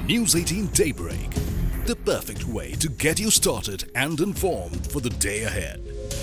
News 18 Daybreak, the perfect way to get you started and informed for the day ahead.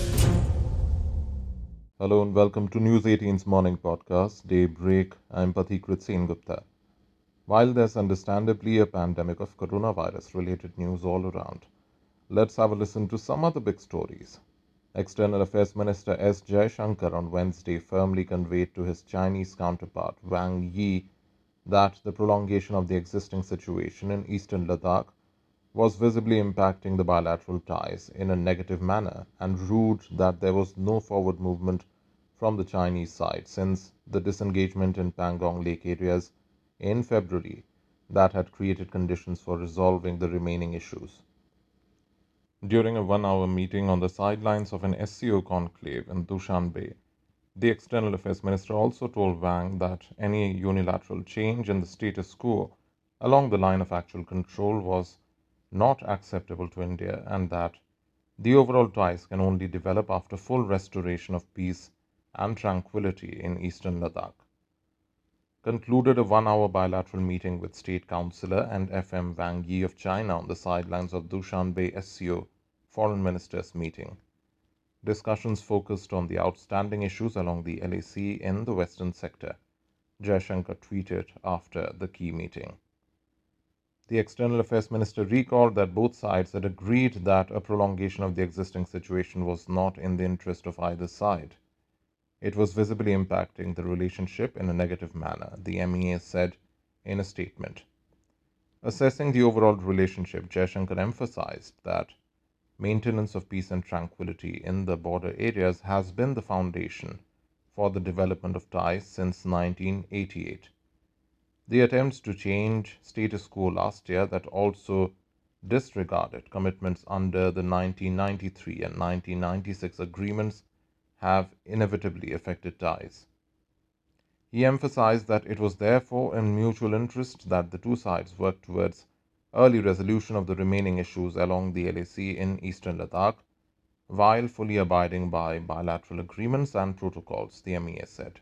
Hello and welcome to News 18's morning podcast, Daybreak. I'm Pathikrit Sengupta. While there's understandably a pandemic of coronavirus-related news all around, let's have a listen to some other big stories. External Affairs Minister S. Jaishankar on Wednesday firmly conveyed to his Chinese counterpart Wang Yi that the prolongation of the existing situation in eastern Ladakh was visibly impacting the bilateral ties in a negative manner and ruled that there was no forward movement from the Chinese side since the disengagement in Pangong Lake areas in February that had created conditions for resolving the remaining issues. During a 1-hour meeting on the sidelines of an SCO conclave in Dushanbe, the External Affairs Minister also told Wang that any unilateral change in the status quo along the line of actual control was not acceptable to India and that the overall ties can only develop after full restoration of peace and tranquility in eastern Ladakh. Concluded a 1-hour bilateral meeting with State Councillor and FM Wang Yi of China on the sidelines of Dushanbe SCO Foreign Ministers meeting. Discussions focused on the outstanding issues along the LAC in the western sector, Jaishankar tweeted after the key meeting. The External Affairs Minister recalled that both sides had agreed that a prolongation of the existing situation was not in the interest of either side. It was visibly impacting the relationship in a negative manner, the MEA said in a statement. Assessing the overall relationship, Jaishankar emphasized that maintenance of peace and tranquility in the border areas has been the foundation for the development of ties since 1988. The attempts to change status quo last year that also disregarded commitments under the 1993 and 1996 agreements have inevitably affected ties. He emphasized that it was therefore in mutual interest that the two sides work towards early resolution of the remaining issues along the LAC in eastern Ladakh, while fully abiding by bilateral agreements and protocols, the MEA said.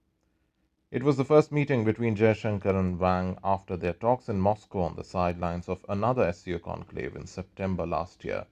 It was the first meeting between Jaishankar and Wang after their talks in Moscow on the sidelines of another SCO conclave in September last year.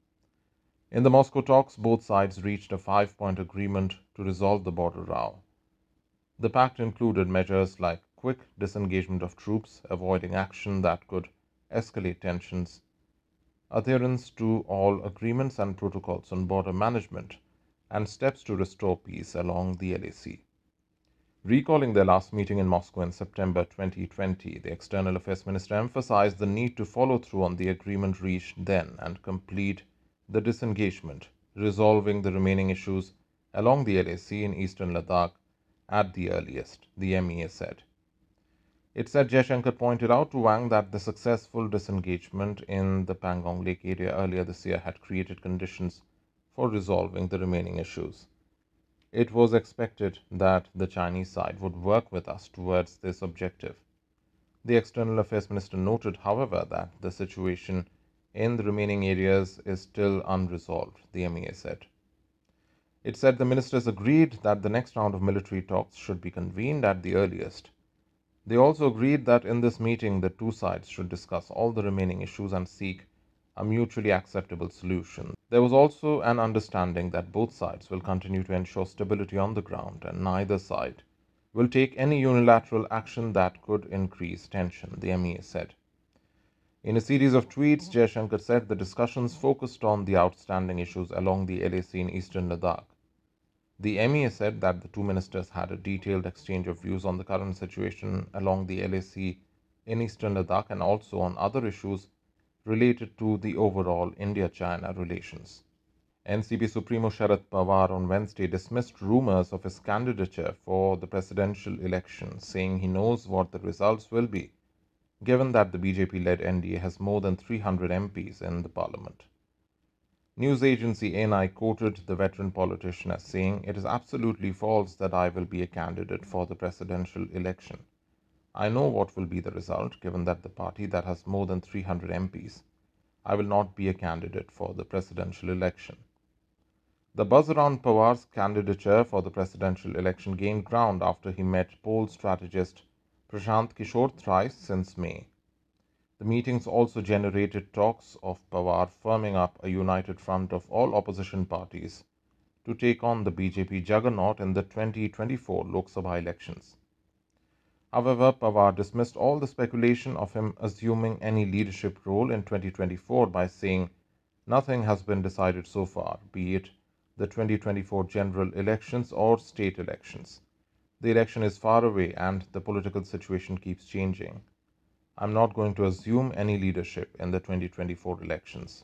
In the Moscow talks, both sides reached a 5-point agreement to resolve the border row. The pact included measures like quick disengagement of troops, avoiding action that could escalate tensions, adherence to all agreements and protocols on border management, and steps to restore peace along the LAC. Recalling their last meeting in Moscow in September 2020, the External Affairs Minister emphasized the need to follow through on the agreement reached then and complete the disengagement, resolving the remaining issues along the LAC in eastern Ladakh at the earliest, the MEA said. It said Jaishankar pointed out to Wang that the successful disengagement in the Pangong Lake area earlier this year had created conditions for resolving the remaining issues. It was expected that the Chinese side would work with us towards this objective. The External Affairs Minister noted, however, that the situation in the remaining areas is still unresolved, the MEA said. It said the ministers agreed that the next round of military talks should be convened at the earliest. They also agreed that in this meeting the two sides should discuss all the remaining issues and seek a mutually acceptable solution. There was also an understanding that both sides will continue to ensure stability on the ground and neither side will take any unilateral action that could increase tension, the MEA said. In a series of tweets, Jaishankar said the discussions focused on the outstanding issues along the LAC in eastern Ladakh. The MEA said that the two ministers had a detailed exchange of views on the current situation along the LAC in eastern Ladakh and also on other issues related to the overall India-China relations. NCP Supremo Sharad Pawar on Wednesday dismissed rumors of his candidature for the presidential election, saying he knows what the results will be, given that the BJP-led NDA has more than 300 MPs in the parliament. News agency ANI quoted the veteran politician as saying, "It is absolutely false that I will be a candidate for the presidential election. I know what will be the result, given that the party that has more than 300 MPs. I will not be a candidate for the presidential election." The buzz around Pawar's candidature for the presidential election gained ground after he met poll strategist Prashant Kishore thrice since May. The meetings also generated talks of Pawar firming up a united front of all opposition parties to take on the BJP juggernaut in the 2024 Lok Sabha elections. However, Pawar dismissed all the speculation of him assuming any leadership role in 2024 by saying nothing has been decided so far, be it the 2024 general elections or state elections. The election is far away and the political situation keeps changing. I'm not going to assume any leadership in the 2024 elections.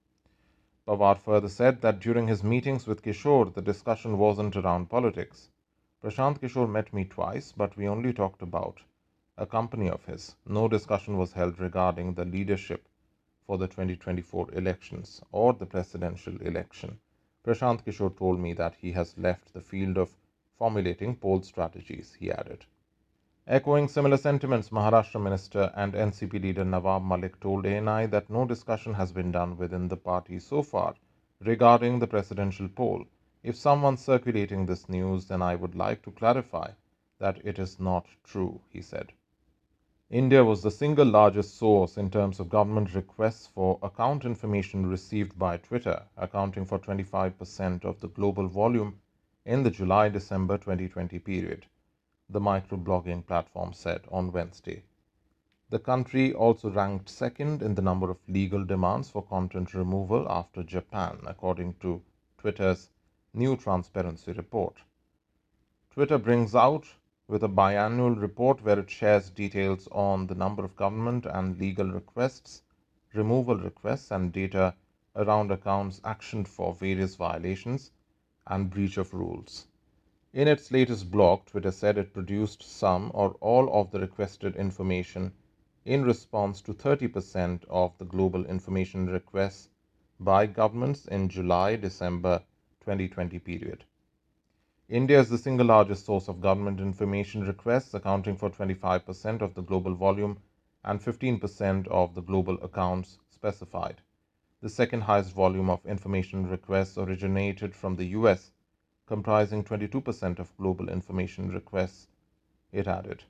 Pawar further said that during his meetings with Kishore, the discussion wasn't around politics. Prashant Kishore met me twice, but we only talked about a company of his. No discussion was held regarding the leadership for the 2024 elections or the presidential election. Prashant Kishore told me that he has left the field of formulating poll strategies, he added. Echoing similar sentiments, Maharashtra Minister and NCP leader Nawab Malik told ANI that no discussion has been done within the party so far regarding the presidential poll. If someone's circulating this news, then I would like to clarify that it is not true, he said. India was the single largest source in terms of government requests for account information received by Twitter, accounting for 25% of the global volume in the July-December 2020 period, the microblogging platform said on Wednesday. The country also ranked second in the number of legal demands for content removal after Japan, according to Twitter's new transparency report. Twitter brings out with a biannual report where it shares details on the number of government and legal requests, removal requests, and data around accounts actioned for various violations and breach of rules. In its latest blog, Twitter said it produced some or all of the requested information in response to 30% of the global information requests by governments in July-December 2020 period. India is the single largest source of government information requests, accounting for 25% of the global volume and 15% of the global accounts specified. The second highest volume of information requests originated from the US, comprising 22% of global information requests, it added.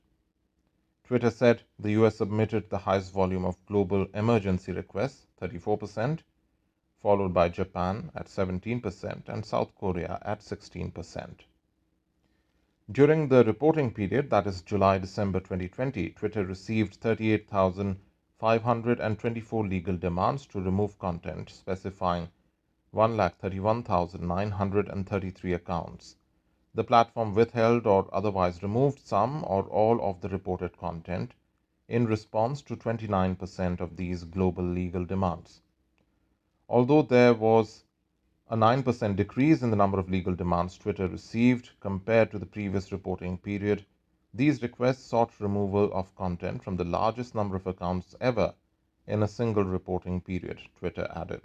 Twitter said the US submitted the highest volume of global emergency requests, 34%, followed by Japan at 17% and South Korea at 16%. During the reporting period, that is July-December 2020, Twitter received 38,524 legal demands to remove content, specifying 131,933 accounts. The platform withheld or otherwise removed some or all of the reported content in response to 29% of these global legal demands. Although there was a 9% decrease in the number of legal demands Twitter received compared to the previous reporting period, these requests sought removal of content from the largest number of accounts ever in a single reporting period, Twitter added.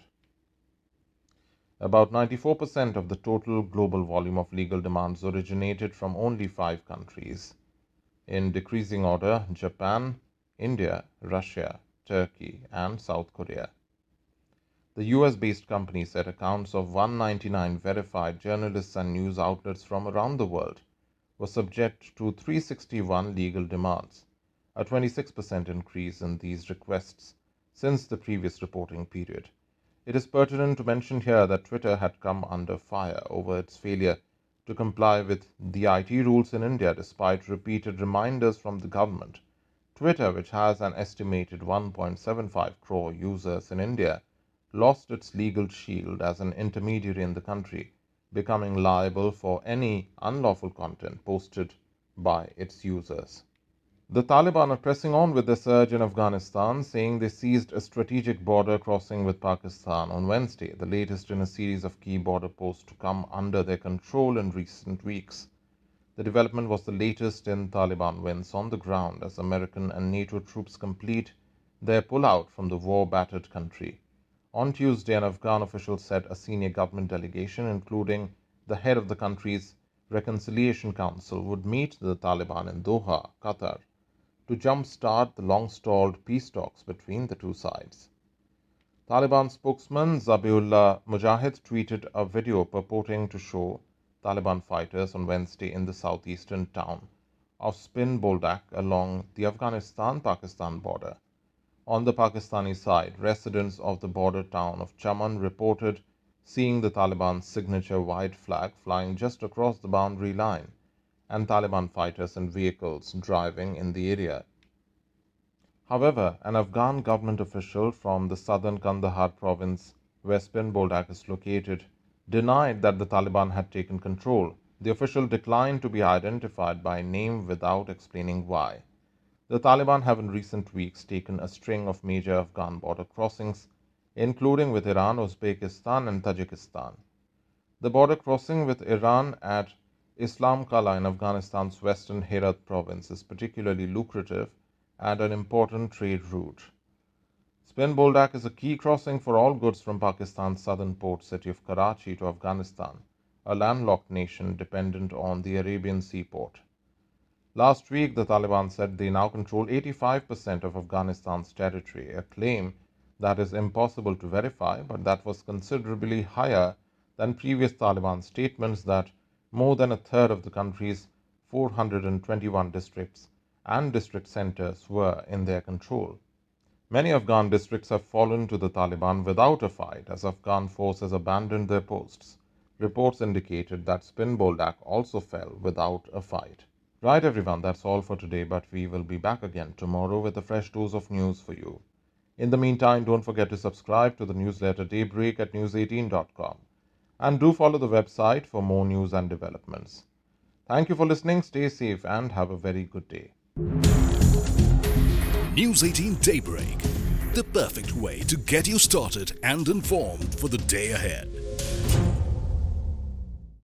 About 94% of the total global volume of legal demands originated from only 5 countries. In decreasing order, Japan, India, Russia, Turkey, and South Korea. The US-based company said accounts of 199 verified journalists and news outlets from around the world were subject to 361 legal demands, a 26% increase in these requests since the previous reporting period. It is pertinent to mention here that Twitter had come under fire over its failure to comply with the IT rules in India despite repeated reminders from the government. Twitter, which has an estimated 1.75 crore users in India, lost its legal shield as an intermediary in the country, becoming liable for any unlawful content posted by its users. The Taliban are pressing on with their surge in Afghanistan, saying they seized a strategic border crossing with Pakistan on Wednesday, the latest in a series of key border posts to come under their control in recent weeks. The development was the latest in Taliban wins on the ground as American and NATO troops complete their pullout from the war-battered country. On Tuesday, an Afghan official said a senior government delegation, including the head of the country's Reconciliation Council, would meet the Taliban in Doha, Qatar, to jumpstart the long-stalled peace talks between the two sides. Taliban spokesman Zabiullah Mujahid tweeted a video purporting to show Taliban fighters on Wednesday in the southeastern town of Spin Boldak along the Afghanistan-Pakistan border. On the Pakistani side, residents of the border town of Chaman reported seeing the Taliban's signature white flag flying just across the boundary line and Taliban fighters and vehicles driving in the area. However, an Afghan government official from the southern Kandahar province, where Spin Boldak is located, denied that the Taliban had taken control. The official declined to be identified by name without explaining why. The Taliban have in recent weeks taken a string of major Afghan border crossings, including with Iran, Uzbekistan, and Tajikistan. The border crossing with Iran at Islam Kala in Afghanistan's western Herat province is particularly lucrative and an important trade route. Spin Boldak is a key crossing for all goods from Pakistan's southern port city of Karachi to Afghanistan, a landlocked nation dependent on the Arabian seaport. Last week, the Taliban said they now control 85% of Afghanistan's territory, a claim that is impossible to verify, but that was considerably higher than previous Taliban statements that more than a third of the country's 421 districts and district centers were in their control. Many Afghan districts have fallen to the Taliban without a fight as Afghan forces abandoned their posts. Reports indicated that Spin Boldak also fell without a fight. Right everyone, that's all for today, but we will be back again tomorrow with a fresh dose of news for you. In the meantime, don't forget to subscribe to the newsletter Daybreak at news18.com and do follow the website for more news and developments. Thank you for listening, stay safe and have a very good day. News 18 Daybreak, the perfect way to get you started and informed for the day ahead.